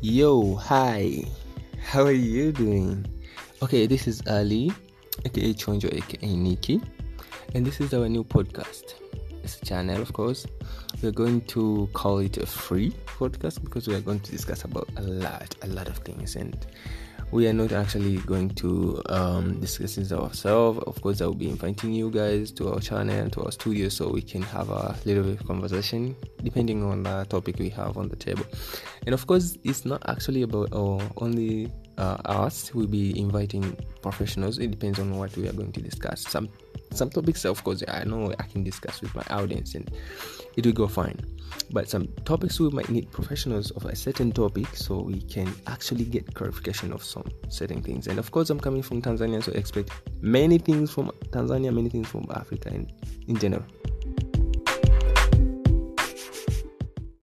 Yo, hi. How are you doing? Okay, this is Ali, aka Chonjo, aka Nikki, and this is our new podcast. It's a channel, of course. We're going to call it a free podcast because we are going to discuss about a lot of things, and we are not actually going to discuss this ourselves. Of course, I will be inviting you guys to our channel, to our studio, so we can have a little bit of conversation depending on the topic we have on the table. And of course, it's not actually about only us. We'll be inviting professionals. It depends on what we are going to discuss. Some topics, of course, I know I can discuss with my audience and it will go fine. But some topics we might need professionals of a certain topic so we can actually get clarification of some certain things. And of course, I'm coming from Tanzania, so expect many things from Tanzania, many things from Africa and in general.